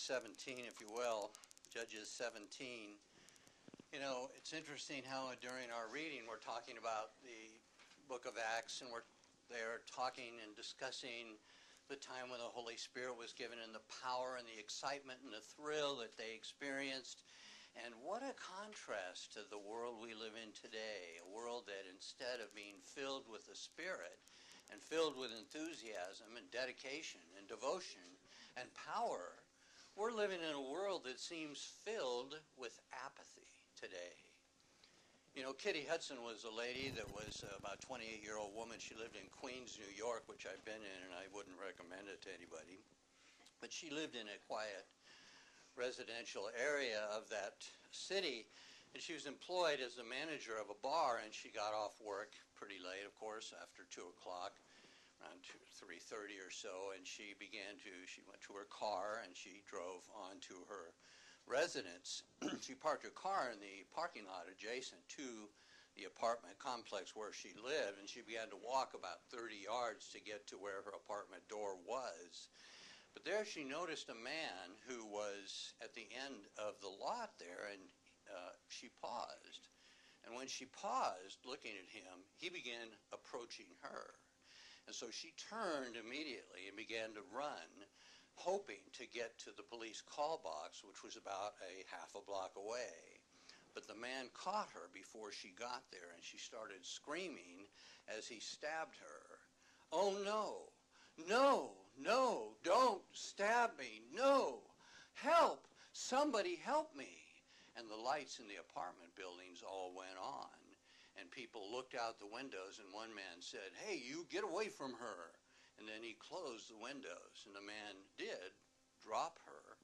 17, if you will, Judges 17. You know, it's interesting how during our reading we're talking about the book of Acts, and they're talking and discussing the time when the Holy Spirit was given and the power and the excitement and the thrill that they experienced. And what a contrast to the world we live in today, a world that instead of being filled with the Spirit and filled with enthusiasm and dedication and devotion and power, we're living in a world that seems filled with apathy today. You know, Kitty Hudson was a lady that was about a 28-year-old woman. She lived in Queens, New York, which I've been in, and I wouldn't recommend it to anybody. But she lived in a quiet residential area of that city, and she was employed as the manager of a bar, and she got off work pretty late, of course, after 2 o'clock, around 3:30 or so, and she went to her car and she drove on to her residence. She parked her car in the parking lot adjacent to the apartment complex where she lived, and she began to walk about 30 yards to get to where her apartment door was. But there she noticed a man who was at the end of the lot there, and she paused. And when she paused, looking at him, he began approaching her. And so she turned immediately and began to run, hoping to get to the police call box, which was about a half a block away. But the man caught her before she got there, and she started screaming as he stabbed her. "Oh, no, no, no, don't stab me, no, help, somebody help me." And the lights in the apartment buildings all went on. And people looked out the windows, and one man said, "Hey, you get away from her." And then he closed the windows, and the man did drop her,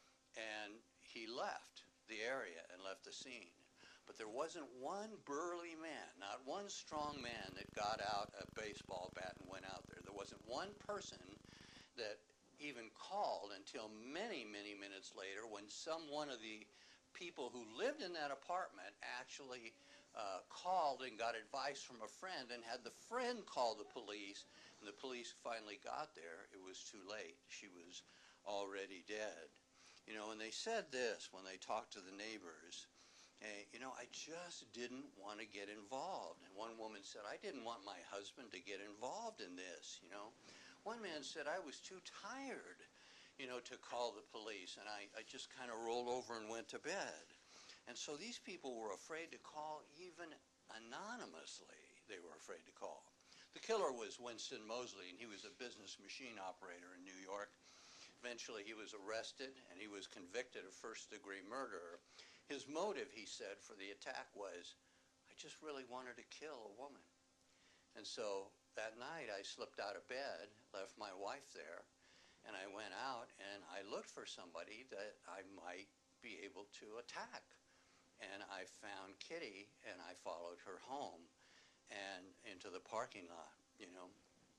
and he left the area and left the scene. But there wasn't one burly man, not one strong man that got out a baseball bat and went out there. There wasn't one person that even called until many, many minutes later, when one of the people who lived in that apartment actually called and got advice from a friend, and had the friend call the police, and the police finally got there. It was too late. She was already dead. You know, and they said this when they talked to the neighbors, "Hey, you know, I just didn't want to get involved." And one woman said, "I didn't want my husband to get involved in this, you know." One man said, "I was too tired, you know, to call the police, and I just kind of rolled over and went to bed." And so these people were afraid to call, even anonymously. They were afraid to call. The killer was Winston Moseley, and he was a business machine operator in New York. Eventually he was arrested, and he was convicted of first-degree murder. His motive, he said, for the attack was, "I just really wanted to kill a woman." And so that night I slipped out of bed, left my wife there, and I went out and I looked for somebody that I might be able to attack. And I found Kitty, and I followed her home and into the parking lot, you know.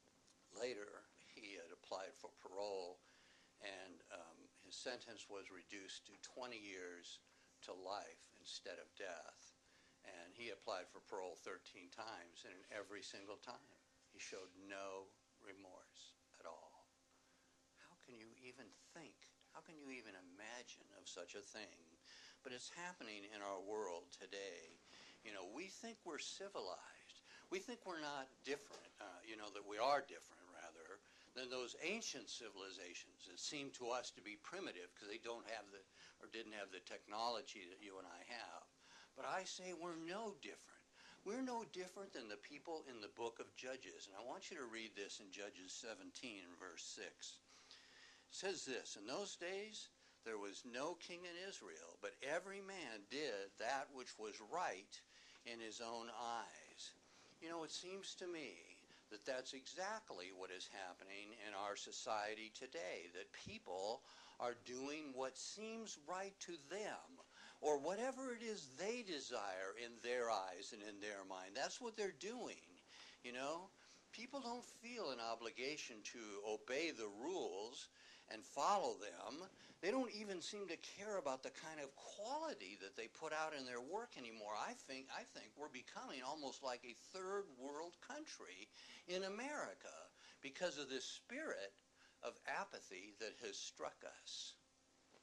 Later, he had applied for parole, and his sentence was reduced to 20 years to life instead of death. And he applied for parole 13 times, and in every single time, he showed no remorse at all. How can you even think? How can you even imagine of such a thing? But it's happening in our world today. You know, we think we're civilized. We think we're not different, you know, that we are different, rather, than those ancient civilizations that seem to us to be primitive because they don't have or didn't have the technology that you and I have. But I say we're no different. We're no different than the people in the book of Judges. And I want you to read this in Judges 17, verse 6. It says this, "In those days there was no king in Israel, but every man did that which was right in his own eyes." You know, it seems to me that that's exactly what is happening in our society today, that people are doing what seems right to them, or whatever it is they desire in their eyes and in their mind. That's what they're doing, you know. People don't feel an obligation to obey the rules and follow them. They don't even seem to care about the kind of quality that they put out in their work anymore. I think we're becoming almost like a third world country in America because of this spirit of apathy that has struck us.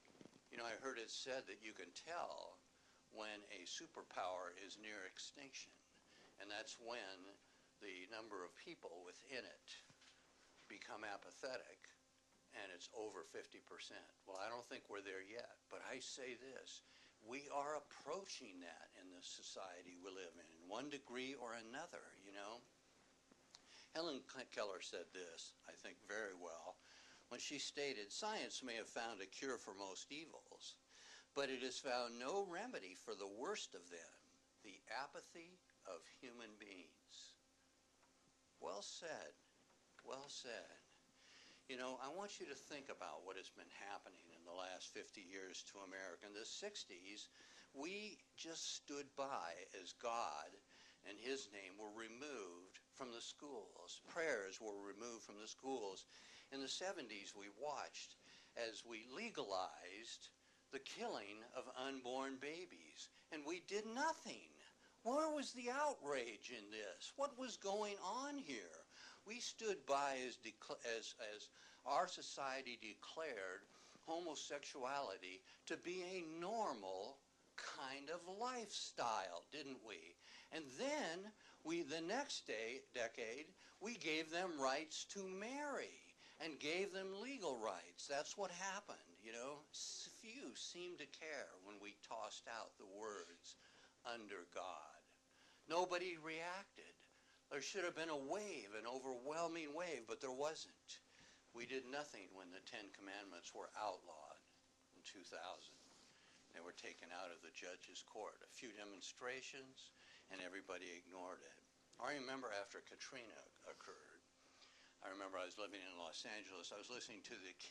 heard it said that you can tell when a superpower is near extinction, and that's when the number of people within it become apathetic, and it's over 50%. Well, I don't think we're there yet, but I say this. We are approaching that in the society we live in one degree or another, you know. Helen Keller said this, I think, very well, when she stated, "Science may have found a cure for most evils, but it has found no remedy for the worst of them, the apathy of human beings." Well said. Well said. You know, I want you to think about what has been happening in the last 50 years to America. In the 60s, we just stood by as God and his name were removed from the schools. Prayers were removed from the schools. In the 70s, we watched as we legalized the killing of unborn babies, and we did nothing. Where was the outrage in this? What was going on here? We stood by as our society declared homosexuality to be a normal kind of lifestyle, didn't we? And then the next decade, we gave them rights to marry and gave them legal rights. That's what happened, you know. Few seemed to care when we tossed out the words "under God." Nobody reacted. There should have been a wave, an overwhelming wave, but there wasn't. We did nothing when the Ten Commandments were outlawed in 2000. They were taken out of the judge's court. A few demonstrations, and everybody ignored it. I remember after Katrina occurred, I remember I was living in Los Angeles. I was listening to the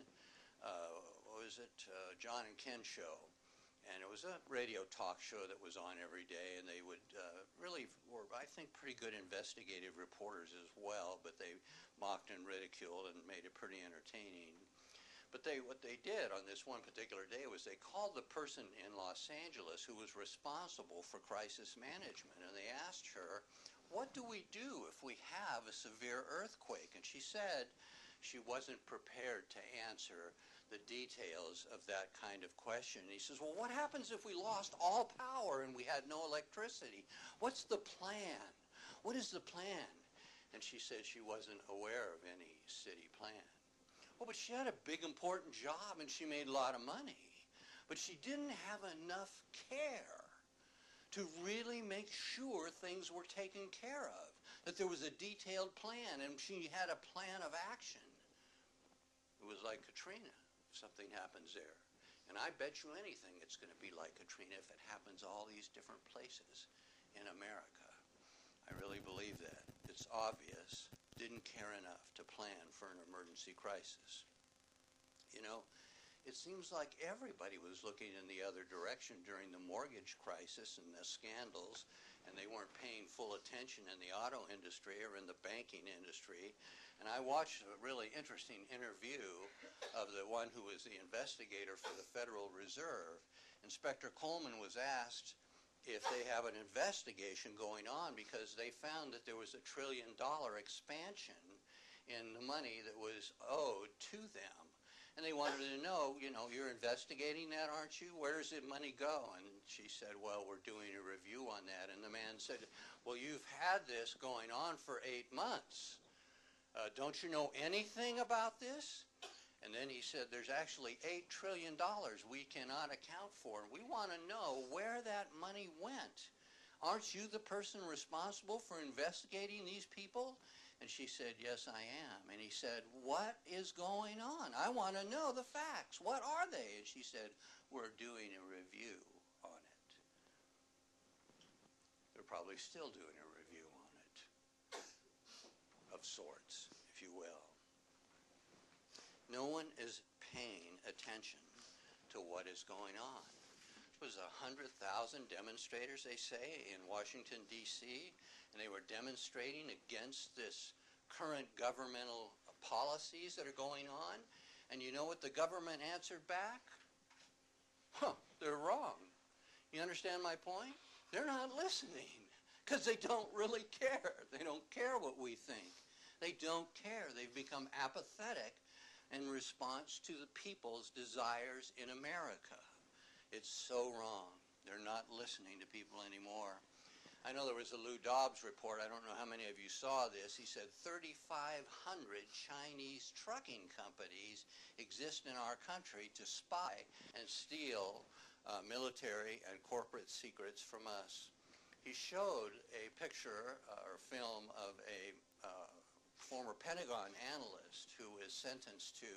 John and Ken show. And it was a radio talk show that was on every day, and they would really were, I think, pretty good investigative reporters as well, but they mocked and ridiculed and made it pretty entertaining. But what they did on this one particular day was they called the person in Los Angeles who was responsible for crisis management, and they asked her, "What do we do if we have a severe earthquake?" And she said she wasn't prepared to answer the details of that kind of question. And he says, "Well, what happens if we lost all power and we had no electricity? What's the plan? What is the plan?" And she said she wasn't aware of any city plan. Well, but she had a big, important job and she made a lot of money. But she didn't have enough care to really make sure things were taken care of, that there was a detailed plan and she had a plan of action. It was like Katrina. Something happens there. And I bet you anything it's going to be like Katrina if it happens all these different places in America. I really believe that. It's obvious. Didn't care enough to plan for an emergency crisis. You know, it seems like everybody was looking in the other direction during the mortgage crisis and the scandals, and they weren't paying full attention in the auto industry or in the banking industry. And I watched a really interesting interview of the one who was the investigator for the Federal Reserve. Inspector Coleman was asked if they have an investigation going on because they found that there was $1 trillion expansion in the money that was owed to them. And they wanted to know, you know, "You're investigating that, aren't you? Where does the money go?" And she said, "Well, we're doing a review on that." And the man said, "Well, you've had this going on for 8 months. Don't you know anything about this?" And then he said, "There's actually $8 trillion we cannot account for. And we want to know where that money went. Aren't you the person responsible for investigating these people?" And she said, "Yes, I am." And he said, "What is going on? I want to know the facts. What are they?" And she said, "We're doing a review on it." They're probably still doing a review on it, of sorts, if you will. No one is paying attention to what is going on. It was 100,000 demonstrators, they say, in Washington, D.C., and they were demonstrating against this current governmental policies that are going on. And you know what the government answered back? They're wrong. You understand my point? They're not listening because they don't really care. They don't care what we think. They don't care. They've become apathetic in response to the people's desires in America. It's so wrong. They're not listening to people anymore. I know there was a Lou Dobbs report. I don't know how many of you saw this. He said 3,500 Chinese trucking companies exist in our country to spy and steal military and corporate secrets from us. He showed a picture or film of a former Pentagon analyst who was sentenced to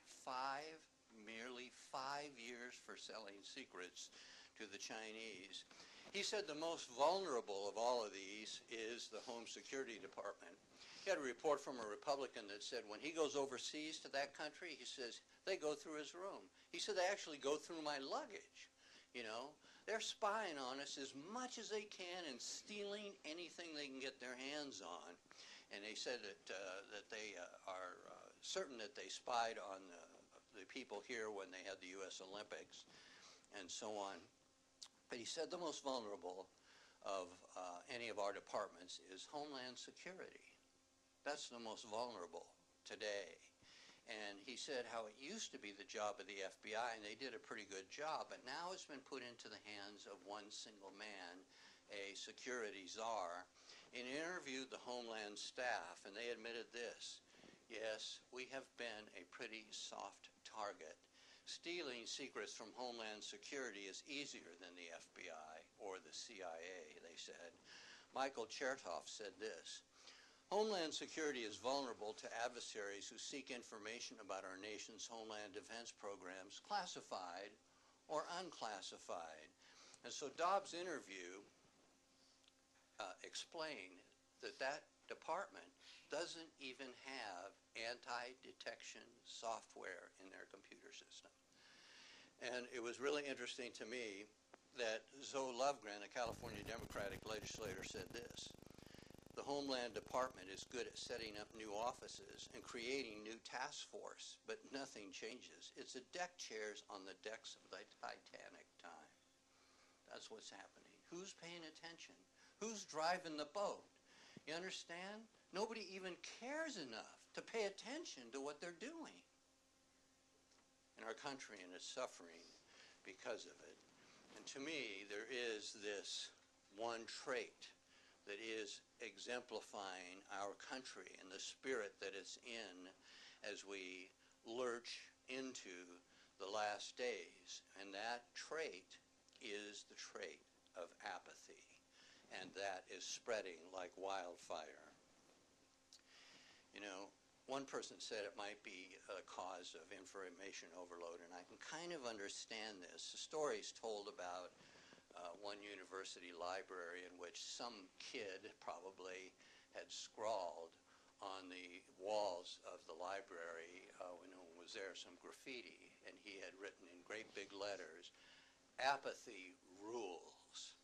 merely 5 years for selling secrets to the Chinese. He said the most vulnerable of all of these is the Home Security Department. He had a report from a Republican that said when he goes overseas to that country, he says, they go through his room. He said, they actually go through my luggage. You know, they're spying on us as much as they can and stealing anything they can get their hands on. And they said that they are certain that they spied on the people here when they had the U.S. Olympics and so on. But he said the most vulnerable of any of our departments is Homeland Security. That's the most vulnerable today. And he said how it used to be the job of the FBI, and they did a pretty good job, but now it's been put into the hands of one single man, a security czar. And he interviewed the Homeland staff, and they admitted this: yes, we have been a pretty soft target. Stealing secrets from Homeland Security is easier than the FBI or the CIA, they said. Michael Chertoff said this: Homeland Security is vulnerable to adversaries who seek information about our nation's homeland defense programs, classified or unclassified. And so Dobbs' interview explained that that department doesn't even have anti-detection software in their computer system. And it was really interesting to me that Zoe Lofgren, a California Democratic legislator, said this: the Homeland Department is good at setting up new offices and creating new task force, but nothing changes. It's the deck chairs on the decks of the Titanic time. That's what's happening. Who's paying attention? Who's driving the boat? You understand? Nobody even cares enough to pay attention to what they're doing in our country, and it's suffering because of it. And to me, there is this one trait that is exemplifying our country and the spirit that it's in as we lurch into the last days. And that trait is the trait of apathy. And that is spreading like wildfire. You know, one person said it might be a cause of information overload, and I can kind of understand this. The story is told about one university library in which some kid probably had scrawled on the walls of the library when no one was there some graffiti, and he had written in great big letters, "Apathy rules."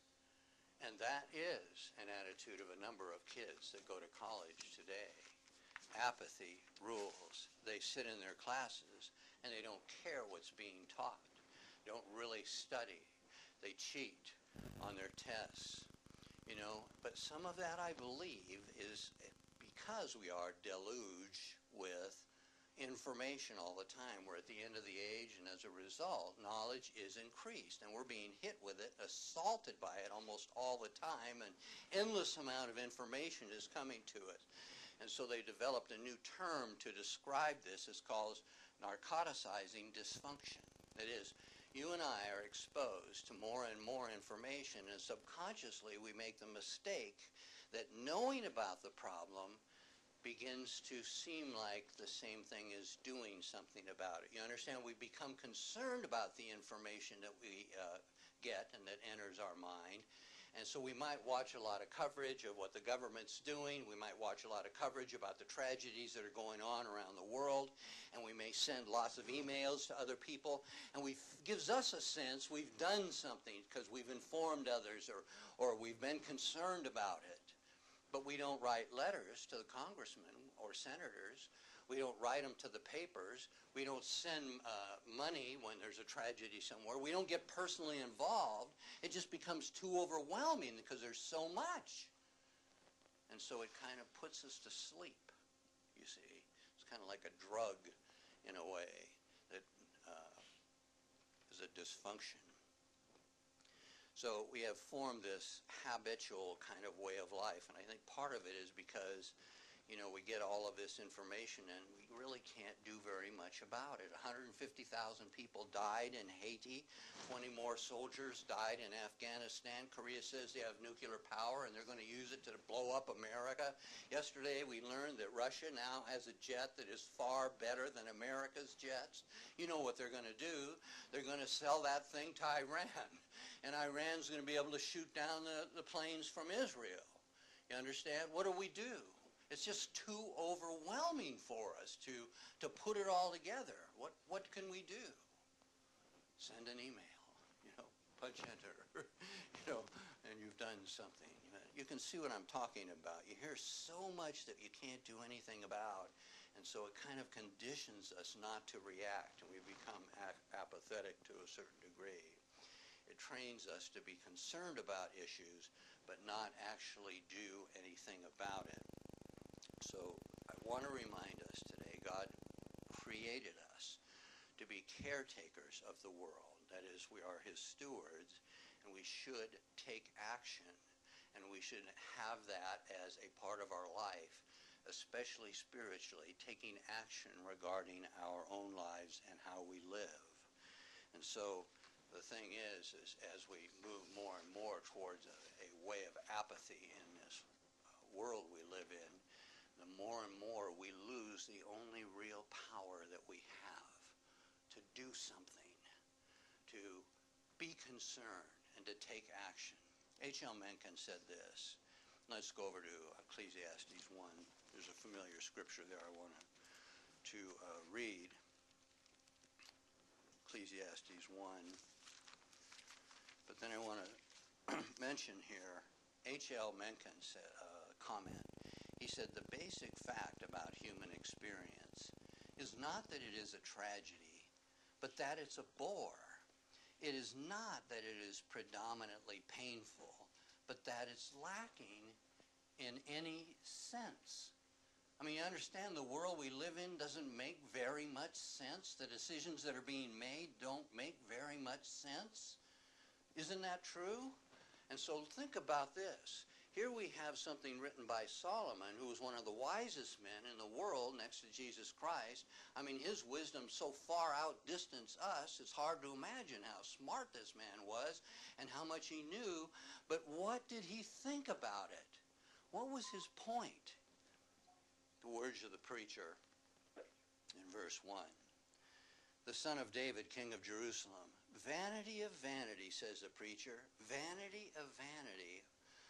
And that is an attitude of a number of kids that go to college today. Apathy rules. They sit in their classes and they don't care what's being taught. They don't really study. They cheat on their tests, you know. But some of that, I believe, is because we are deluged with information all the time. We're at the end of the age, and as a result, knowledge is increased, and we're being hit with it, assaulted by it almost all the time, and endless amount of information is coming to us. And so they developed a new term to describe this. It's called narcoticizing dysfunction. That is, you and I are exposed to more and more information, and subconsciously we make the mistake that knowing about the problem begins to seem like the same thing as doing something about it. You understand? We become concerned about the information that we get and that enters our mind. And so we might watch a lot of coverage of what the government's doing. We might watch a lot of coverage about the tragedies that are going on around the world. And we may send lots of emails to other people. And it gives us a sense we've done something because we've informed others or we've been concerned about it. But we don't write letters to the congressmen or senators. We don't write them to the papers. We don't send money when there's a tragedy somewhere. We don't get personally involved. It just becomes too overwhelming because there's so much. And so it kind of puts us to sleep, you see. It's kind of like a drug in a way that is a dysfunction. So we have formed this habitual kind of way of life, and I think part of it is because, we get all of this information and we really can't do very much about it. 150,000 people died in Haiti. 20 more soldiers died in Afghanistan. Korea says they have nuclear power and they're going to use it to blow up America. Yesterday we learned that Russia now has a jet that is far better than America's jets. You know what they're going to do. They're going to sell that thing to Iran. And Iran's going to be able to shoot down the planes from Israel. You understand? What do we do? It's just too overwhelming for us to put it all together. What can we do? Send an email, punch enter, and you've done something. You can see what I'm talking about. You hear so much that you can't do anything about, and so it kind of conditions us not to react, and we become apathetic to a certain degree. It trains us to be concerned about issues, but not actually do anything about it. So I want to remind us today, God created us to be caretakers of the world. That is, we are his stewards, and we should take action, and we should have that as a part of our life, especially spiritually, taking action regarding our own lives and how we live. And so the thing is as we move more and more towards a way of apathy in this world we live in, the more and more we lose the only real power that we have to do something, to be concerned, and to take action. H.L. Mencken said this. Let's go over to Ecclesiastes 1. There's a familiar scripture there I want to read. Ecclesiastes 1. But then I want to mention here, H.L. Mencken said, comment. He said, the basic fact about human experience is not that it is a tragedy, but that it's a bore. It is not that it is predominantly painful, but that it's lacking in any sense. I mean, you understand the world we live in doesn't make very much sense. The decisions that are being made don't make very much sense. Isn't that true? And so think about this. Here we have something written by Solomon, who was one of the wisest men in the world next to Jesus Christ. I mean, his wisdom so far outdistanced us, it's hard to imagine how smart this man was and how much he knew. But what did he think about it? What was his point? The words of the preacher in verse 1. The son of David, king of Jerusalem. Vanity of vanity, says the preacher. Vanity of vanity.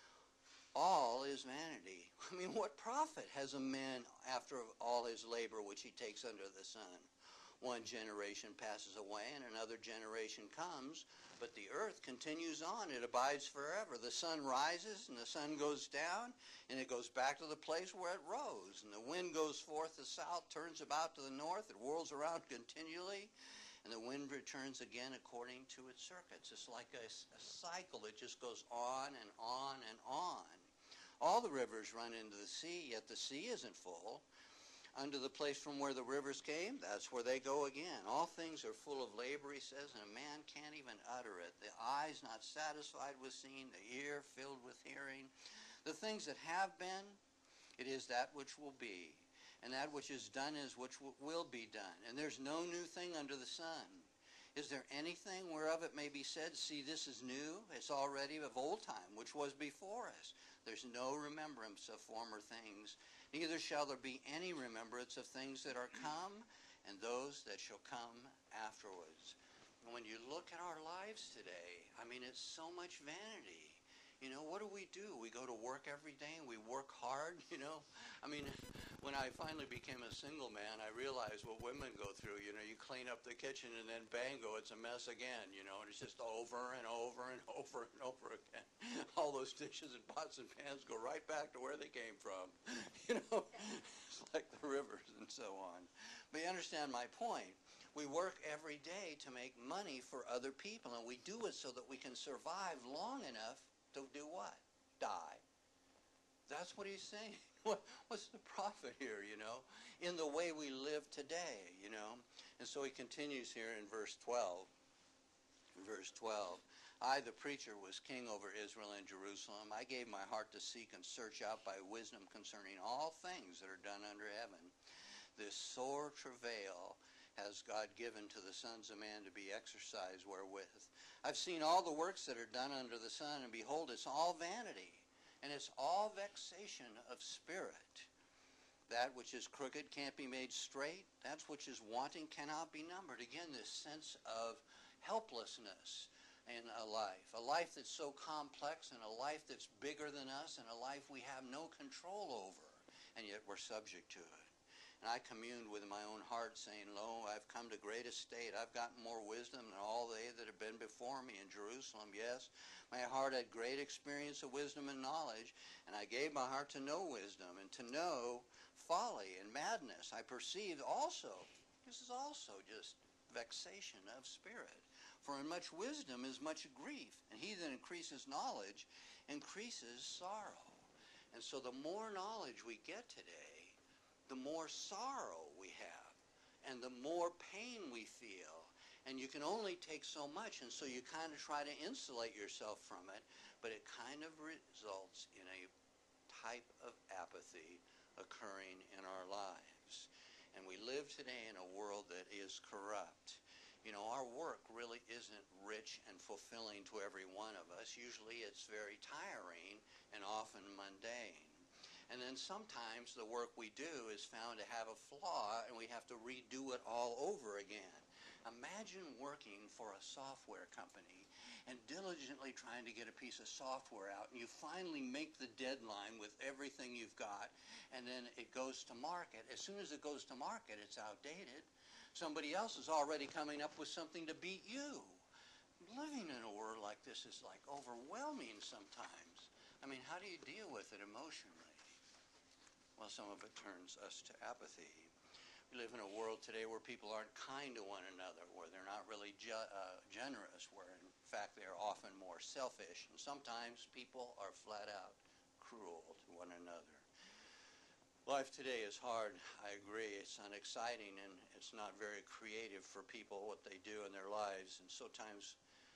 All is vanity. I mean, what profit has a man after all his labor which he takes under the sun? One generation passes away and another generation comes, but the earth continues on. It abides forever. The sun rises and the sun goes down, and it goes back to the place where it rose. And the wind goes forth the south, turns about to the north. It whirls around continually, and the wind returns again according to its circuits. It's like a cycle. It just goes on and on and on. All the rivers run into the sea, yet the sea isn't full. Unto the place from where the rivers came, that's where they go again. All things are full of labor, he says, and a man can't even utter it. The eye's not satisfied with seeing, the ear filled with hearing. The things that have been, it is that which will be. And that which is done is which will be done. And there's no new thing under the sun. Is there anything whereof it may be said, see, this is new? It's already of old time, which was before us. There's no remembrance of former things. Neither shall there be any remembrance of things that are come, and those that shall come afterwards. And when you look at our lives today, I mean, it's so much vanity. What do? We go to work every day and we work hard, I mean, when I finally became a single man, I realized what women go through. You clean up the kitchen and then bango, it's a mess again, and it's just over and over and over and over again. All those dishes and pots and pans go right back to where they came from. It's like the rivers and so on. But you understand my point. We work every day to make money for other people, and we do it so that we can survive long enough to do what? Die. That's what he's saying. What's the profit here, in the way we live today, And so he continues here in verse 12. In verse 12, I, the preacher, was king over Israel and Jerusalem. I gave my heart to seek and search out by wisdom concerning all things that are done under heaven. This sore travail has God given to the sons of man to be exercised wherewith. I've seen all the works that are done under the sun, and behold, it's all vanity, and it's all vexation of spirit. That which is crooked can't be made straight. That which is wanting cannot be numbered. Again, this sense of helplessness in a life that's so complex, and a life that's bigger than us, and a life we have no control over, and yet we're subject to it. And I communed with my own heart, saying, Lo, I've come to great estate. I've gotten more wisdom than all they that have been before me in Jerusalem. Yes, my heart had great experience of wisdom and knowledge, and I gave my heart to know wisdom and to know folly and madness. I perceived also, this is also just vexation of spirit. For in much wisdom is much grief, and he that increases knowledge increases sorrow. And so the more knowledge we get today, the more sorrow we have, and the more pain we feel. And you can only take so much, and so you kind of try to insulate yourself from it, but it kind of results in a type of apathy occurring in our lives. And we live today in a world that is corrupt. You know, our work really isn't rich and fulfilling to every one of us. Usually it's very tiring and often mundane. And then sometimes the work we do is found to have a flaw, and we have to redo it all over again. Imagine working for a software company and diligently trying to get a piece of software out, and you finally make the deadline with everything you've got, and then it goes to market. As soon as it goes to market, it's outdated. Somebody else is already coming up with something to beat you. Living in a world like this is like overwhelming sometimes. I mean, how do you deal with it emotionally? Well, some of it turns us to apathy. We live in a world today where people aren't kind to one another, where they're not really generous, where in fact they're often more selfish, and sometimes people are flat out cruel to one another. Life today is hard, I agree. It's unexciting, and it's not very creative for people what they do in their lives, and sometimes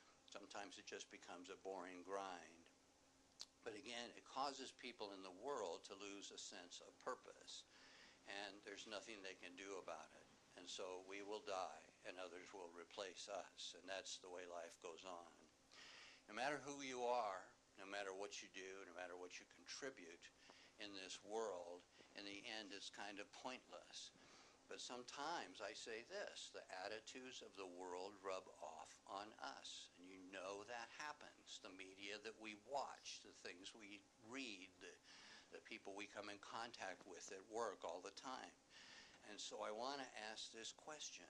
it just becomes a boring grind. But again, it causes people in the world to lose a sense of purpose, and there's nothing they can do about it. And so we will die, and others will replace us, and that's the way life goes on. No matter who you are, no matter what you do, no matter what you contribute in this world, in the end it's kind of pointless. But sometimes I say this, the attitudes of the world rub off on us. And you know that happens. The media that we watch, the things we read, the people we come in contact with at work all the time. And so I want to ask this question.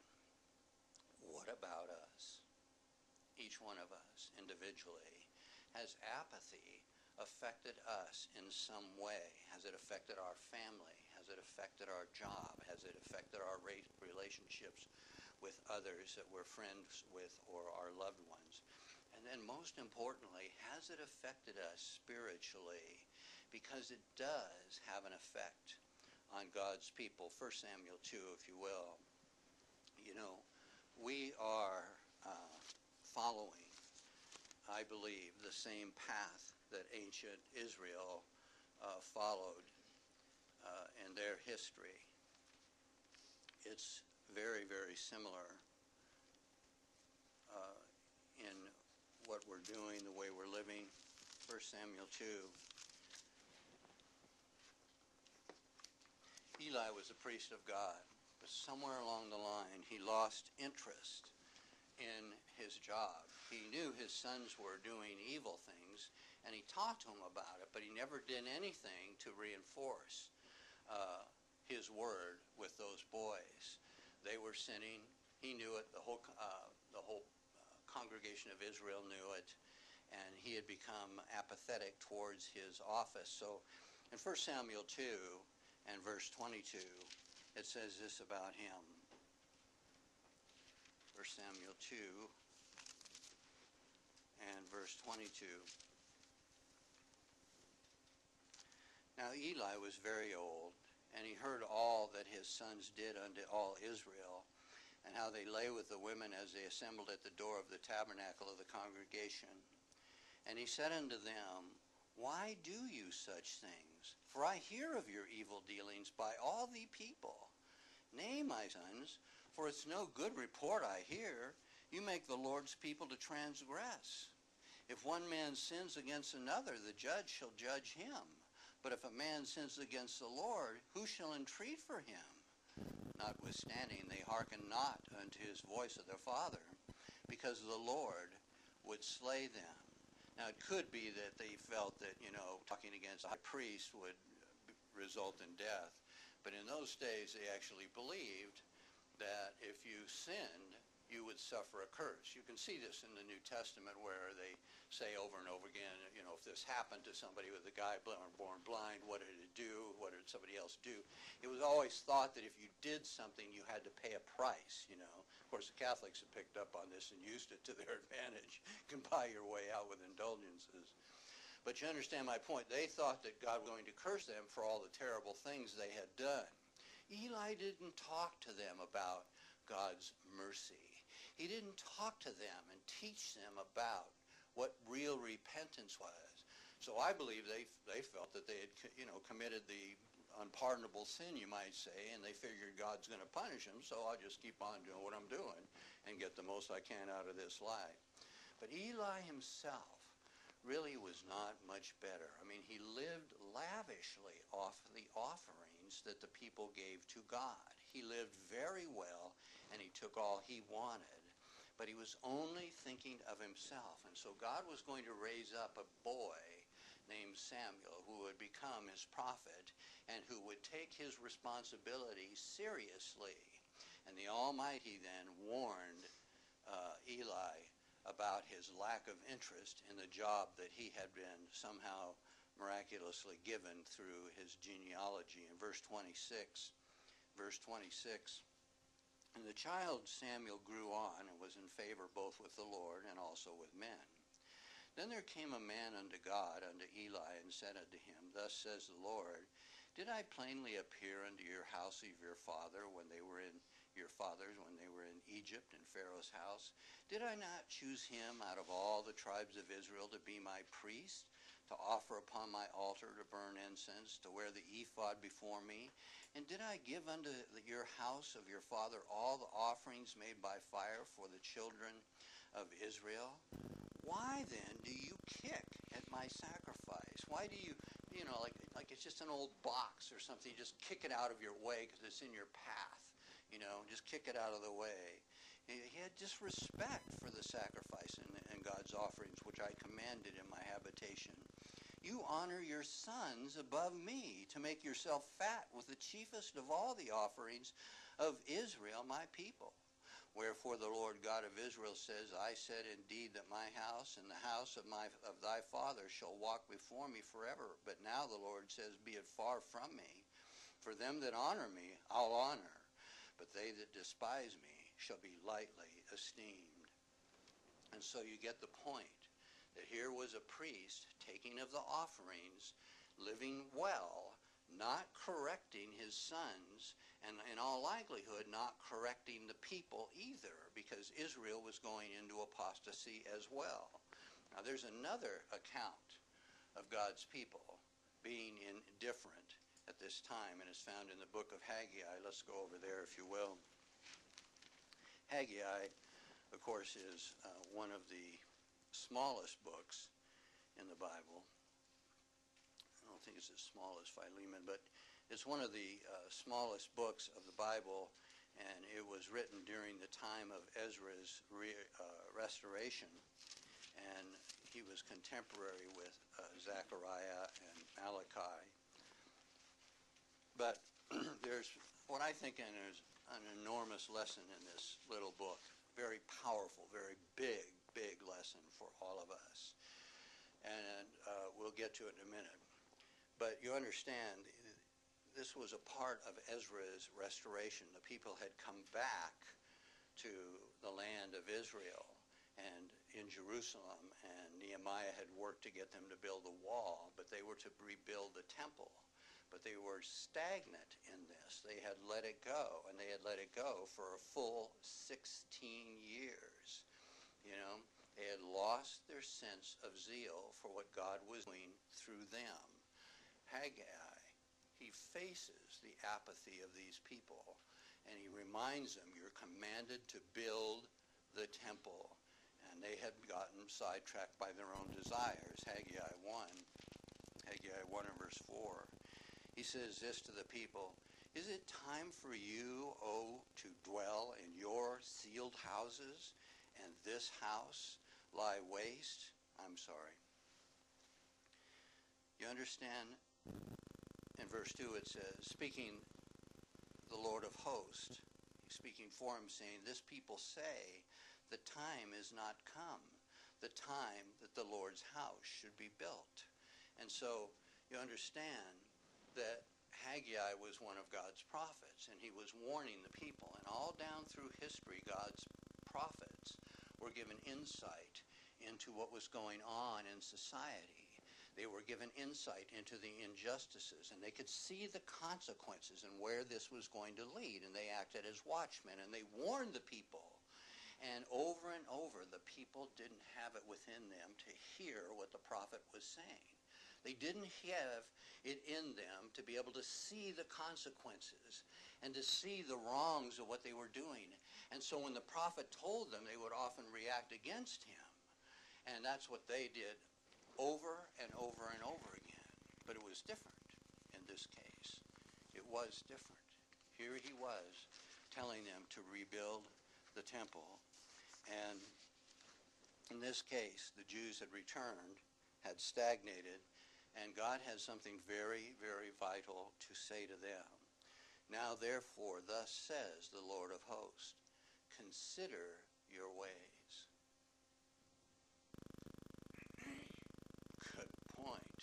What about us? Each one of us individually. Has apathy affected us in some way? Has it affected our family? Has it affected our job? Has it affected our relationships with others that we're friends with or our loved ones? And then most importantly, has it affected us spiritually? Because it does have an effect on God's people. 1 Samuel 2, if you will. You know, we are following, I believe, the same path that ancient Israel followed in their history. It's very, very similar in what we're doing, the way we're living. 1 Samuel 2. Eli was a priest of God, but somewhere along the line he lost interest in his job. He knew his sons were doing evil things, and he talked to them about it, but he never did anything to reinforce his word with those boys. They were sinning. He knew it. The whole congregation of Israel knew it, and he had become apathetic towards his office. So in 1 Samuel 2 and verse 22, it says this about him. 1 Samuel 2 and verse 22. Now Eli was very old, and he heard all that his sons did unto all Israel. and how they lay with the women as they assembled at the door of the tabernacle of the congregation. And he said unto them, Why do you such things? For I hear of your evil dealings by all the people. Nay, my sons, for it's no good report I hear. You make the Lord's people to transgress. If one man sins against another, the judge shall judge him. But if a man sins against the Lord, who shall entreat for him? Notwithstanding, they hearkened not unto his voice of their father, because the Lord would slay them. Now, it could be that they felt that, talking against a high priest would result in death. But in those days, they actually believed that if you sinned, you would suffer a curse. You can see this in the New Testament where they say over and over again, if this happened to somebody with a guy born blind, what did it do? What did somebody else do? It was always thought that if you did something, you had to pay a price, Of course, the Catholics have picked up on this and used it to their advantage. You can buy your way out with indulgences. But you understand my point. They thought that God was going to curse them for all the terrible things they had done. Eli didn't talk to them about God's mercy. He didn't talk to them and teach them about what real repentance was. So I believe they felt that they had, committed the unpardonable sin, you might say, and they figured God's going to punish them, so I'll just keep on doing what I'm doing and get the most I can out of this life. But Eli himself really was not much better. I mean, he lived lavishly off the offerings that the people gave to God. He lived very well, and he took all he wanted. But he was only thinking of himself. And so God was going to raise up a boy named Samuel who would become his prophet and who would take his responsibility seriously. And the Almighty then warned Eli about his lack of interest in the job that he had been somehow miraculously given through his genealogy. In verse 26, And the child Samuel grew on and was in favor both with the Lord and also with men. Then there came a man unto God, unto Eli, and said unto him, Thus says the Lord, Did I plainly appear unto your house of your father when they were in Egypt in Pharaoh's house? Did I not choose him out of all the tribes of Israel to be my priest, to offer upon my altar to burn incense, to wear the ephod before me? And did I give unto your house of your father all the offerings made by fire for the children of Israel? Why then do you kick at my sacrifice? Why do you, like it's just an old box or something, you just kick it out of your way because it's in your path, just kick it out of the way. He had disrespect for the sacrifice and God's offerings, which I commanded in my habitation. You honor your sons above me to make yourself fat with the chiefest of all the offerings of Israel, my people. Wherefore the Lord God of Israel says, I said indeed that my house and the house of thy father shall walk before me forever. But now the Lord says, Be it far from me. For them that honor me, I'll honor. But they that despise me shall be lightly esteemed. And so you get the point. That here was a priest taking of the offerings, living well, not correcting his sons, and in all likelihood not correcting the people either, because Israel was going into apostasy as well. Now there's another account of God's people being indifferent at this time, and it's found in the book of Haggai. Let's go over there, if you will. Haggai, of course, is one of the smallest books in the Bible. I don't think it's as small as Philemon, but it's one of the smallest books of the Bible, and it was written during the time of Ezra's restoration, and he was contemporary with Zechariah and Malachi. But there's what I think is an enormous lesson in this little book. Very powerful, very big lesson for all of us. And we'll get to it in a minute. But you understand, this was a part of Ezra's restoration. The people had come back to the land of Israel and in Jerusalem, and Nehemiah had worked to get them to build a wall, but they were to rebuild the temple. but they were stagnant in this. They had let it go, and they had let it go for a full 16 years. You know, they had lost their sense of zeal for what God was doing through them. Haggai, he faces the apathy of these people, and he reminds them, you're commanded to build the temple. And they had gotten sidetracked by their own desires. Haggai 1 and verse 4. He says this to the people, is it time for you, to dwell in your sealed houses, and this house lie waste? I'm sorry. You understand? In verse 2 it says, speaking the Lord of hosts, he's speaking for him, saying, this people say, the time is not come, the time that the Lord's house should be built. And so you understand that Haggai was one of God's prophets, and he was warning the people. And all down through history, God's prophets were given insight into what was going on in society. They were given insight into the injustices, and they could see the consequences and where this was going to lead. And they acted as watchmen, and they warned the people. And over, the people didn't have it within them to hear what the prophet was saying. They didn't have it in them to be able to see the consequences and to see the wrongs of what they were doing. And so when the prophet told them, they would often react against him. And that's what they did over and over and over again. But it was different in this case. It was different. Here he was telling them to rebuild the temple. And in this case, the Jews had returned, had stagnated, and God has something very, very vital to say to them. Now, therefore, thus says the Lord of hosts, consider your ways. Good point.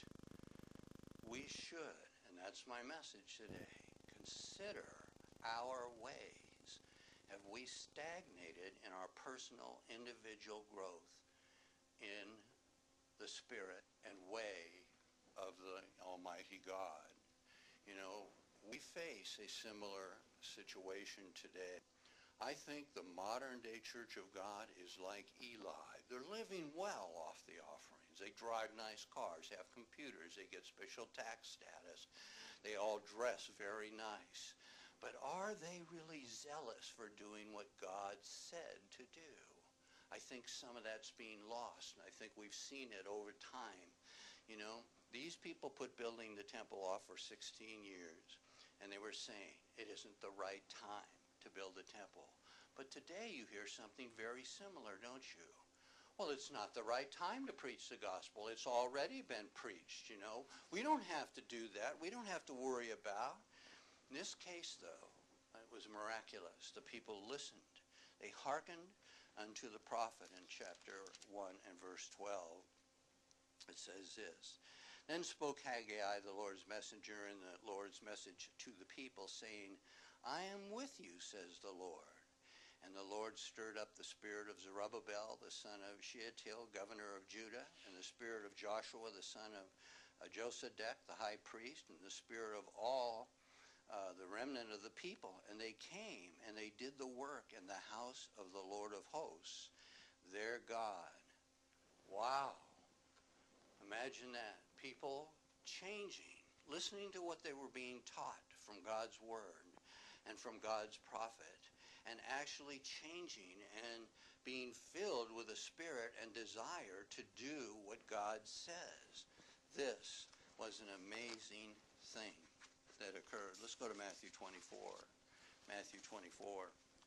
We should, and that's my message today, consider our ways. Have we stagnated in our personal, individual growth in the spirit and way of the Almighty God? You know, we face a similar situation today. I think the modern day Church of God is like Eli. They're living well off the offerings. They drive nice cars, have computers, they get special tax status. They all dress very nice. But are they really zealous for doing what God said to do? I think some of that's being lost, and I think we've seen it over time. You know, these people put building the temple off for 16 years, and they were saying it isn't the right time to build the temple. But today you hear something very similar, don't you? Well, it's not the right time to preach the gospel. It's already been preached, you know. We don't have to do that. We don't have to worry about. In this case, though, it was miraculous. The people listened. They hearkened unto the prophet in chapter 1 and verse 12. It says this, then spoke Haggai, the Lord's messenger, in the Lord's message to the people, saying, I am with you, says the Lord. And the Lord stirred up the spirit of Zerubbabel, the son of Shealtiel, governor of Judah, and the spirit of Joshua, the son of Josedech, the high priest, and the spirit of all the remnant of the people. And they came and they did the work in the house of the Lord of hosts, their God. Wow. Imagine that. People changing, listening to what they were being taught from God's word and from God's prophet, and actually changing and being filled with a spirit and desire to do what God says. This was an amazing thing that occurred. Let's go to Matthew 24. Matthew 24.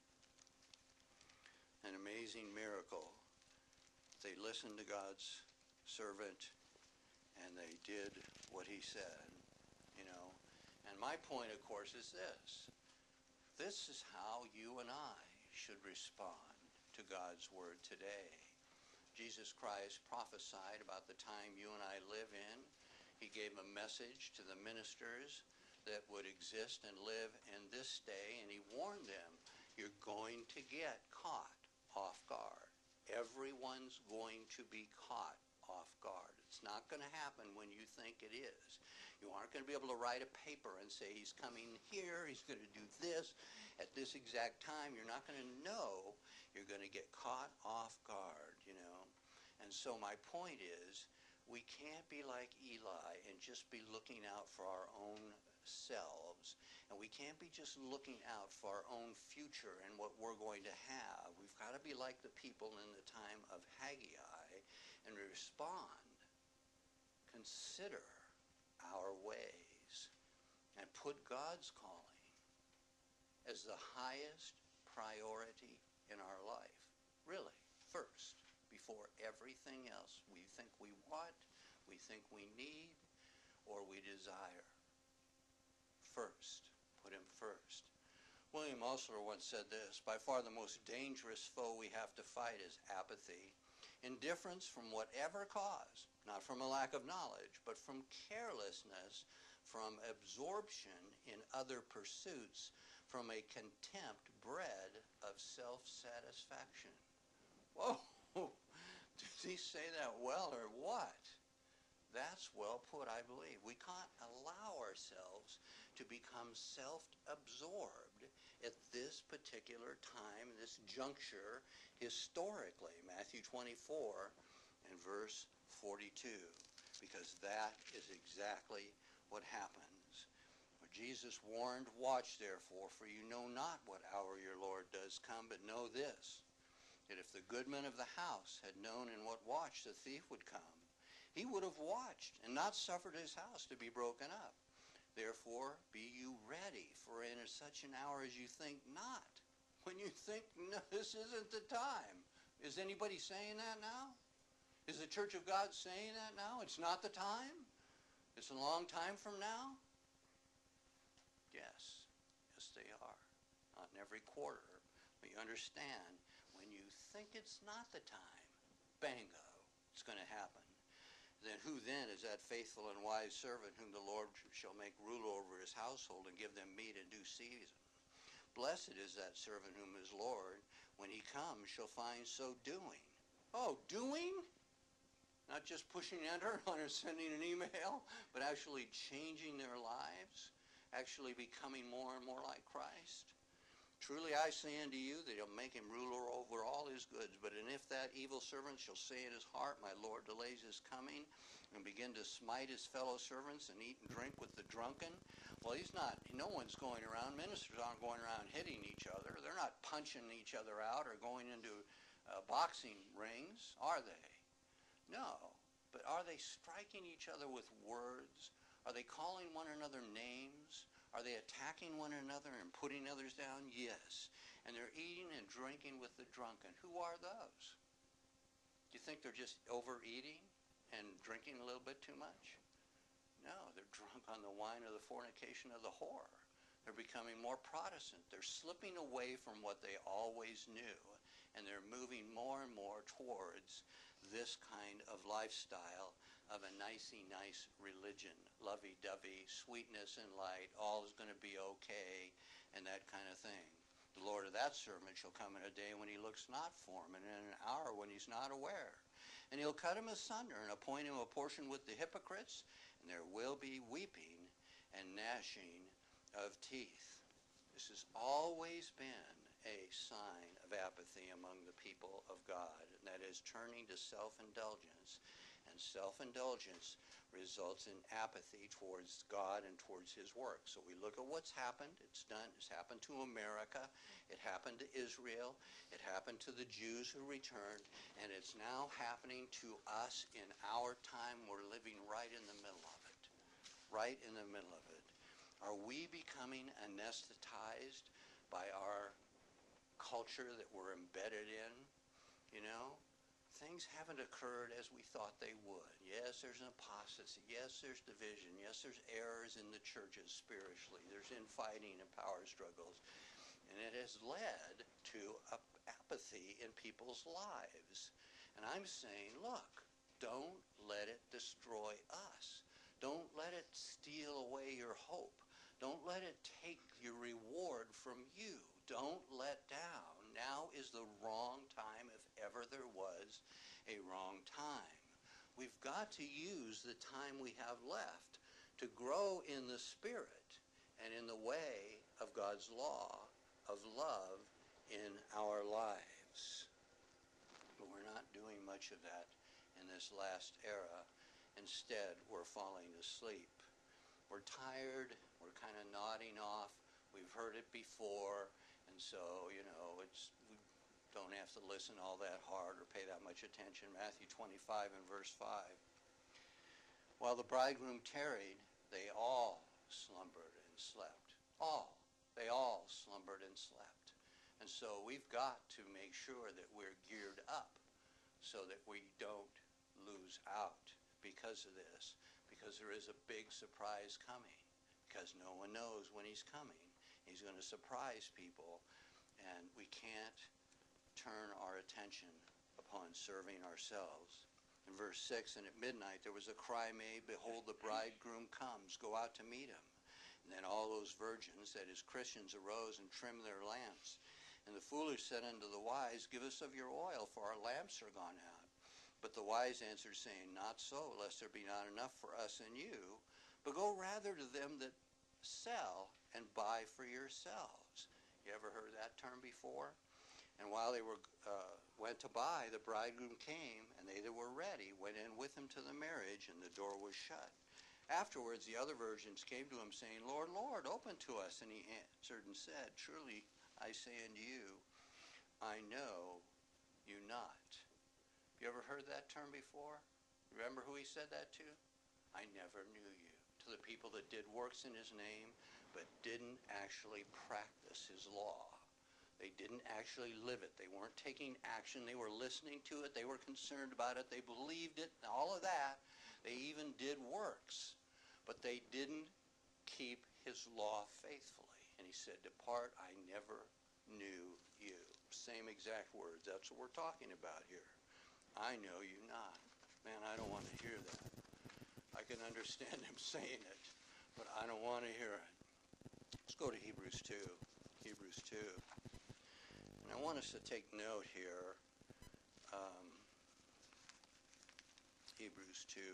An amazing miracle. They listened to God's servant and they did what he said, you know. And my point, of course, is this. This is how you and I should respond to God's word today. Jesus Christ prophesied about the time you and I live in. He gave a message to the ministers that would exist and live in this day, and he warned them, you're going to get caught off guard. Everyone's going to be caught off guard. It's not going to happen when you think it is. You aren't going to be able to write a paper and say he's coming here, he's going to do this at this exact time. You're not going to know. You're going to get caught off guard, you know. And so my point is, we can't be like Eli and just be looking out for our own selves. And we can't be just looking out for our own future and what we're going to have. We've got to be like the people in the time of Haggai and respond. Consider our ways and put God's calling as the highest priority in our life. Really, first, before everything else we think we want, we think we need, or we desire. First, put him first. William Osler once said this, by far the most dangerous foe we have to fight is apathy. Indifference from whatever cause, not from a lack of knowledge, but from carelessness, from absorption in other pursuits, from a contempt bred of self-satisfaction. Whoa, did he say that well or what? That's well put, I believe. We can't allow ourselves to become self-absorbed at this particular time, this juncture, historically, Matthew 24 and verse 42, because that is exactly what happens. For Jesus warned, watch therefore, for you know not what hour your Lord does come, but know this, that if the goodman of the house had known in what watch the thief would come, he would have watched and not suffered his house to be broken up. Therefore, be you ready, for in such an hour as you think not. When you think, no, this isn't the time. Is anybody saying that now? Is the Church of God saying that now? It's not the time? It's a long time from now? Yes. Yes, they are. Not in every quarter. But you understand, when you think it's not the time, bango, it's going to happen. Then who then is that faithful and wise servant whom the Lord shall make ruler over his household and give them meat in due season? Blessed is that servant whom his Lord, when he comes, shall find so doing. Oh, doing? Not just pushing enter on or sending an email, but actually changing their lives, actually becoming more and more like Christ. Truly I say unto you that he'll make him ruler over all his goods. But and if that evil servant shall say in his heart, my Lord delays his coming, and begin to smite his fellow servants and eat and drink with the drunken, well, he's not, no one's going around, ministers aren't going around hitting each other. They're not punching each other out or going into boxing rings, are they? No. But are they striking each other with words? Are they calling one another names? Are they attacking one another and putting others down? Yes. And they're eating and drinking with the drunken. Who are those? Do you think they're just overeating and drinking a little bit too much? No, they're drunk on the wine of the fornication of the whore. They're becoming more Protestant. They're slipping away from what they always knew, and they're moving more and more towards this kind of lifestyle of a nicey-nice religion, lovey-dovey, sweetness and light, all is going to be okay, and that kind of thing. The Lord of that servant shall come in a day when he looks not for him, and in an hour when he's not aware. And he'll cut him asunder and appoint him a portion with the hypocrites, and there will be weeping and gnashing of teeth. This has always been a sign of apathy among the people of God, and that is turning to self-indulgence. And self-indulgence results in apathy towards God and towards his work. So we look at what's happened. It's happened to America. It happened to Israel. It happened to the Jews who returned. And it's now happening to us in our time. We're living right in the middle of it. Right in the middle of it. Are we becoming anesthetized by our culture that we're embedded in? You know? Things haven't occurred as we thought they would. Yes, there's an apostasy. Yes, there's division. Yes, there's errors in the churches spiritually. There's infighting and power struggles. And it has led to apathy in people's lives. And I'm saying, look, don't let it destroy us. Don't let it steal away your hope. Don't let it take your reward from you. Don't let down. Now is the wrong time, if ever there was a wrong time. We've got to use the time we have left to grow in the Spirit and in the way of God's law of love in our lives. But we're not doing much of that in this last era. Instead, we're falling asleep. We're tired. We're kind of nodding off. We've heard it before. And so, we don't have to listen all that hard or pay that much attention. Matthew 25 and verse 5. While the bridegroom tarried, they all slumbered and slept. They all slumbered and slept. And so we've got to make sure that we're geared up so that we don't lose out because of this. Because there is a big surprise coming. Because no one knows when he's coming. He's going to surprise people. And we can't turn our attention upon serving ourselves. In verse 6, and at midnight there was a cry made, behold, the bridegroom comes, go out to meet him. And then all those virgins, that is Christians, arose and trimmed their lamps. And the foolish said unto the wise, give us of your oil, for our lamps are gone out. But the wise answered, saying, not so, lest there be not enough for us and you, but go rather to them that sell and buy for yourselves. You ever heard that term before? And while they went to buy, the bridegroom came, and they that were ready went in with him to the marriage, and the door was shut. Afterwards the other virgins came to him, saying, Lord, Lord, open to us. And he answered and said, truly I say unto you, I know you not. You ever heard that term before? Remember who he said that to? I never knew you. To the people that did works in his name, but didn't actually practice his law. They didn't actually live it. They weren't taking action. They were listening to it. They were concerned about it. They believed it, and all of that. They even did works, but they didn't keep his law faithfully. And he said, depart, I never knew you. Same exact words. That's what we're talking about here. I know you not. Man, I don't want to hear that. I can understand him saying it, but I don't want to hear it. Let's go to Hebrews 2. Hebrews 2. And I want us to take note here. Hebrews 2.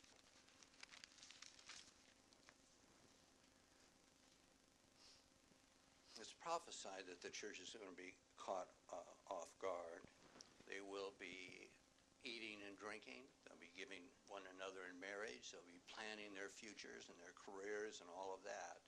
It's prophesied that the church is going to be caught off guard. They will be eating and drinking. They'll be giving one another in marriage. They'll be planning their futures and their careers and all of that.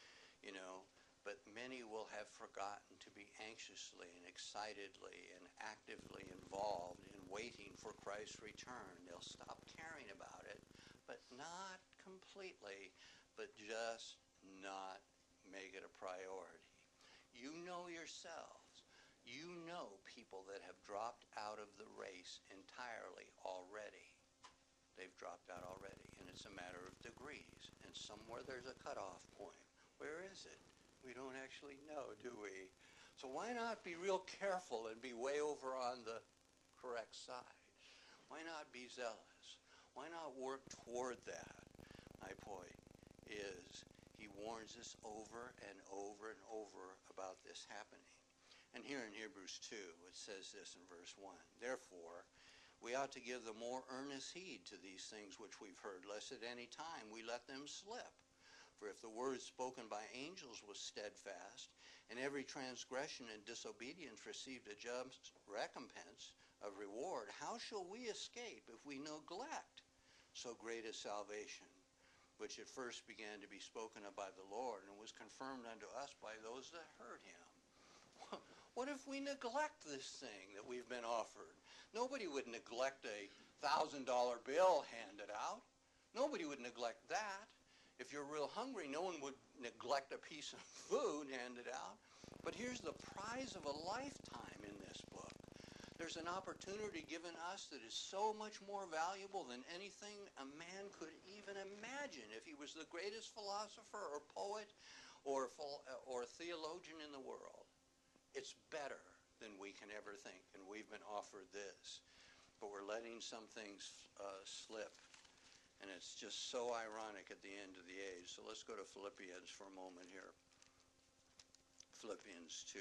But many will have forgotten to be anxiously and excitedly and actively involved in waiting for Christ's return. They'll stop caring about it, but not completely, but just not make it a priority. You know yourselves. You know people that have dropped out of the race entirely already. They've dropped out already, and it's a matter of degrees. And somewhere there's a cutoff point. Where is it? We don't actually know, do we? So why not be real careful and be way over on the correct side? Why not be zealous? Why not work toward that? My point is, he warns us over and over and over about this happening. And here in Hebrews 2, it says this in verse 1. Therefore, we ought to give the more earnest heed to these things which we've heard, lest at any time we let them slip. For if the word spoken by angels was steadfast, and every transgression and disobedience received a just recompense of reward, how shall we escape if we neglect so great a salvation, which at first began to be spoken of by the Lord, and was confirmed unto us by those that heard him? What if we neglect this thing that we've been offered? Nobody would neglect a $1,000 bill handed out. Nobody would neglect that. If you're real hungry, no one would neglect a piece of food handed out. But here's the prize of a lifetime in this book. There's an opportunity given us that is so much more valuable than anything a man could even imagine. If he was the greatest philosopher or poet or theologian in the world, it's better than we can ever think. And we've been offered this. But we're letting some things slip. And it's just so ironic at the end of the age. So let's go to Philippians for a moment here. Philippians 2.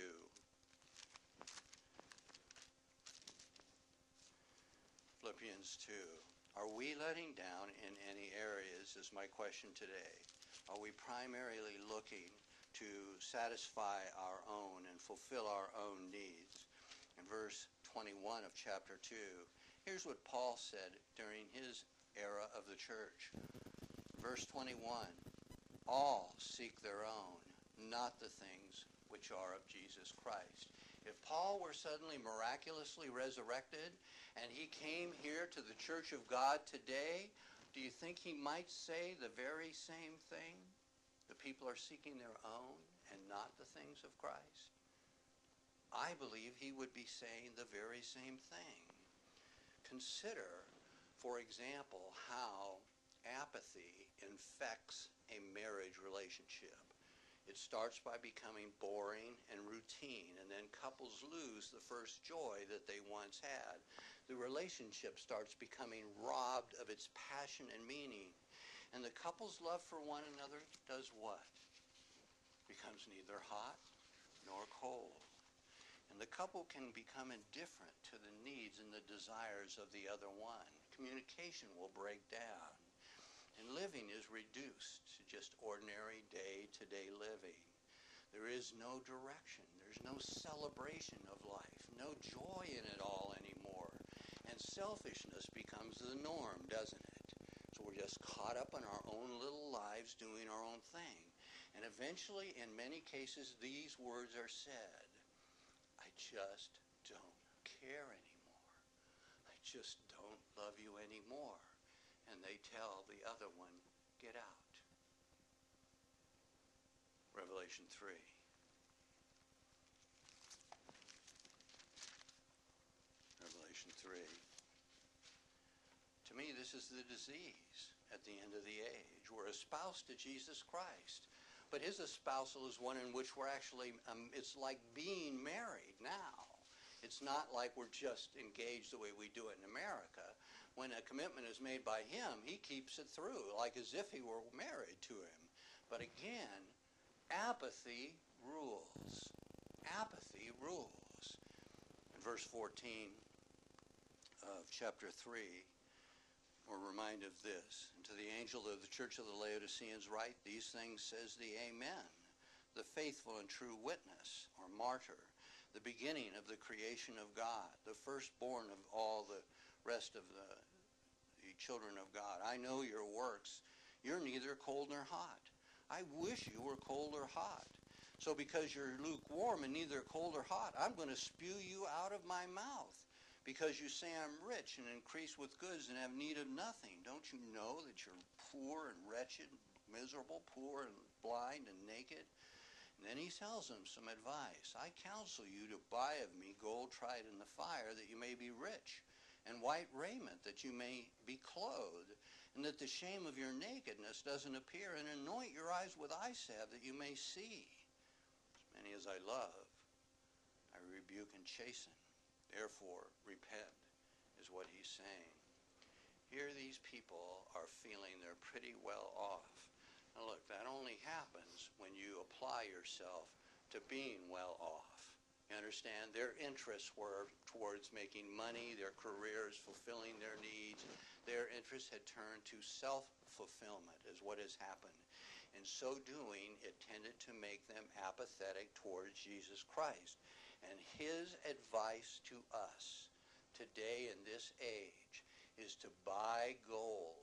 Philippians 2. Are we letting down in any areas, is my question today. Are we primarily looking to satisfy our own and fulfill our own needs? In verse 21 of chapter 2, here's what Paul said during his era of the church. Verse 21, all seek their own, not the things which are of Jesus Christ. If Paul were suddenly miraculously resurrected and he came here to the church of God today, do you think he might say the very same thing? The people are seeking their own and not the things of Christ? I believe he would be saying the very same thing. Consider, for example, how apathy infects a marriage relationship. It starts by becoming boring and routine, and then couples lose the first joy that they once had. The relationship starts becoming robbed of its passion and meaning, and the couple's love for one another does what? Becomes neither hot nor cold. And the couple can become indifferent to the needs and the desires of the other one. Communication will break down. And living is reduced to just ordinary day-to-day living. There is no direction. There's no celebration of life, no joy in it all anymore. And selfishness becomes the norm, doesn't it? So we're just caught up in our own little lives doing our own thing. And eventually, in many cases, these words are said. I just don't care anymore. I just don't love you anymore. And they tell the other one, get out. Revelation 3. Revelation 3. To me, this is the disease at the end of the age. We're espoused to Jesus Christ. But his espousal is one in which we're actually, it's like being married now. It's not like we're just engaged the way we do it in America. When a commitment is made by him, he keeps it through, like as if he were married to him. But again, apathy rules. Apathy rules. In verse 14 of chapter 3, we're reminded of this. And to the angel of the church of the Laodiceans write, these things says the Amen, the faithful and true witness, or martyr, the beginning of the creation of God, the firstborn of all the rest of the children of God. I know your works. You're neither cold nor hot. I wish you were cold or hot. So because you're lukewarm and neither cold or hot, I'm going to spew you out of my mouth. Because you say I'm rich and increase with goods and have need of nothing. Don't you know that you're poor and wretched, miserable, poor and blind and naked? And then he tells them some advice. I counsel you to buy of me gold tried in the fire, that you may be rich, and white raiment, that you may be clothed, and that the shame of your nakedness doesn't appear, and anoint your eyes with eye salve, that you may see. As many as I love, I rebuke and chasten. Therefore, repent, is what he's saying. Here these people are feeling they're pretty well off. Now look, that only happens when you apply yourself to being well off. You understand? Their interests were towards making money, their careers, fulfilling their needs. Their interests had turned to self-fulfillment, is what has happened. In so doing, it tended to make them apathetic towards Jesus Christ. And his advice to us today in this age is to buy gold.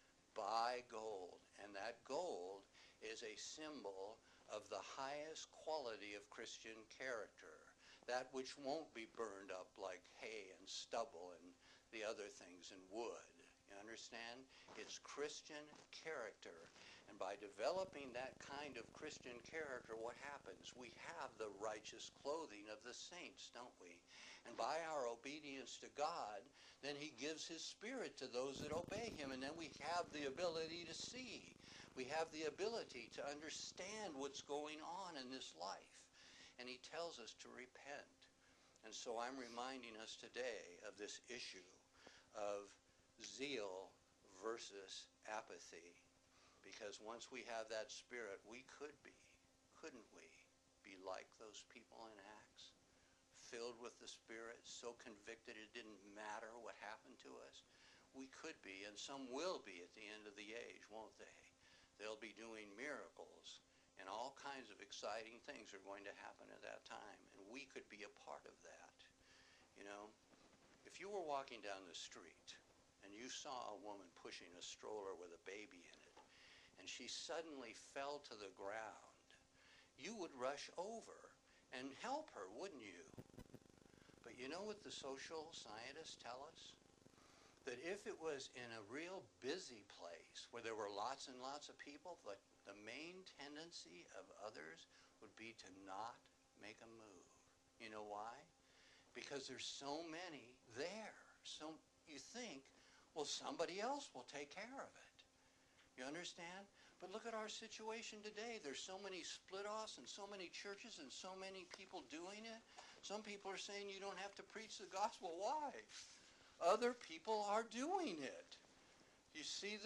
Buy gold. And that gold is a symbol of the highest quality of Christian character. That which won't be burned up like hay and stubble and the other things and wood. You understand? It's Christian character. And by developing that kind of Christian character, what happens? We have the righteous clothing of the saints, don't we? And by our obedience to God, then he gives his Spirit to those that obey him. And then we have the ability to see. We have the ability to understand what's going on in this life. And he tells us to repent. And so I'm reminding us today of this issue of zeal versus apathy. Because once we have that Spirit, we could be, couldn't we, be like those people in Acts? Filled with the Spirit, so convicted it didn't matter what happened to us. we could be, and some will be at the end of the age, won't they? They'll be doing miracles, and all kinds of exciting things are going to happen at that time, and we could be a part of that. You know, if you were walking down the street and you saw a woman pushing a stroller with a baby in it, and she suddenly fell to the ground, you would rush over and help her, wouldn't you? But you know what the social scientists tell us? That if it was in a real busy place where there were lots and lots of people, the main tendency of others would be to not make a move. You know why? Because there's so many there. So you think, well, somebody else will take care of it. You understand? But look at our situation today. There's so many split-offs and so many churches and so many people doing it. Some people are saying you don't have to preach the gospel. Why? Other people are doing it. You see the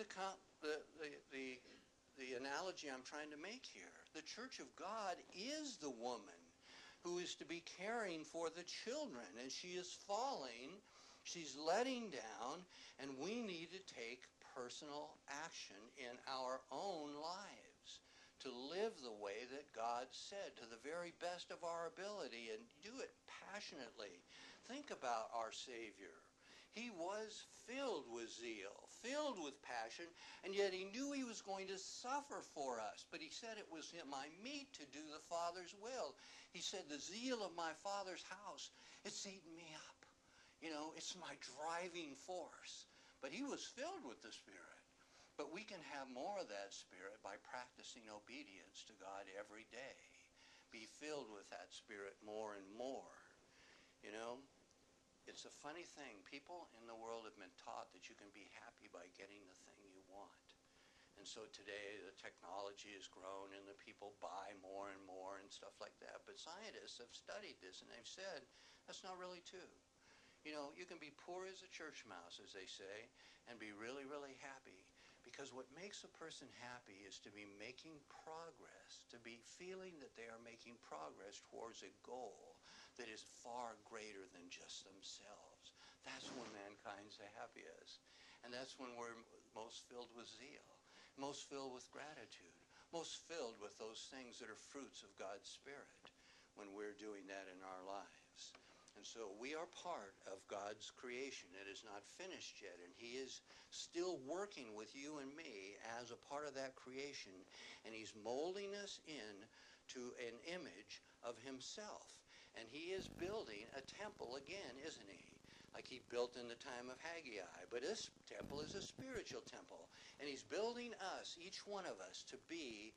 analogy I'm trying to make here. The church of God is the woman who is to be caring for the children, and she is falling, she's letting down, and we need to take personal action in our own lives to live the way that God said, to the very best of our ability, and do it passionately. Think about our Savior. He was filled with zeal, filled with passion, and yet he knew he was going to suffer for us. But he said it was my meat to do the Father's will. He said, the zeal of my Father's house, it's eating me up. You know, it's my driving force. But he was filled with the Spirit. But we can have more of that Spirit by practicing obedience to God every day. Be filled with that Spirit more and more. You know? It's a funny thing. People in the world have been taught that you can be happy by getting the thing you want. And so today the technology has grown and the people buy more and more and stuff like that. But scientists have studied this and they've said that's not really true. You know, you can be poor as a church mouse, as they say, and be really, really happy. Because what makes a person happy is to be making progress, to be feeling that they are making progress towards a goal that is far greater than just themselves. That's when mankind's the happiest. And that's when we're most filled with zeal, most filled with gratitude, most filled with those things that are fruits of God's Spirit when we're doing that in our lives. And so we are part of God's creation. It is not finished yet, and he is still working with you and me as a part of that creation, and he's molding us in to an image of himself. And he is building a temple again, isn't he? Like he built in the time of Haggai. But this temple is a spiritual temple. And he's building us, each one of us, to be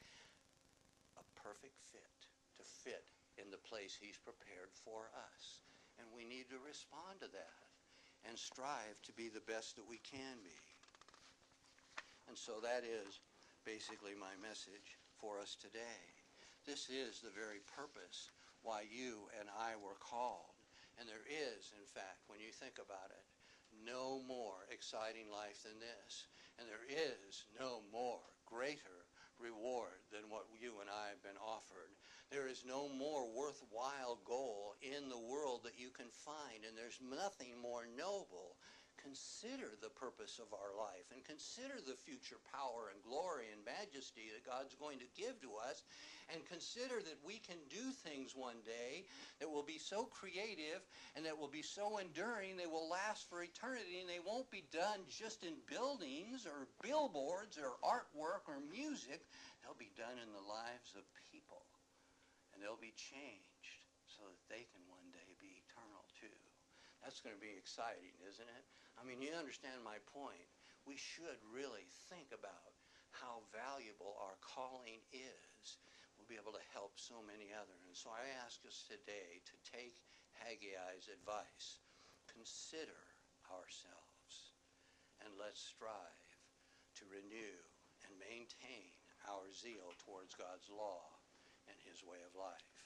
a perfect fit, to fit in the place he's prepared for us. And we need to respond to that and strive to be the best that we can be. And so that is basically my message for us today. This is the very purpose why you and I were called. And there is, in fact, when you think about it, no more exciting life than this. And there is no more greater reward than what you and I have been offered. There is no more worthwhile goal in the world that you can find, and there's nothing more noble. Consider the purpose of our life and consider the future power and glory and majesty that God's going to give to us, and consider that we can do things one day that will be so creative and that will be so enduring, they will last for eternity, and they won't be done just in buildings or billboards or artwork or music. They'll be done in the lives of people, and they'll be changed so that they can one day be eternal too. That's going to be exciting, isn't it? I mean, you understand my point. We should really think about how valuable our calling is. We'll be able to help so many others. And so I ask us today to take Haggai's advice. Consider ourselves, and let's strive to renew and maintain our zeal towards God's law and his way of life.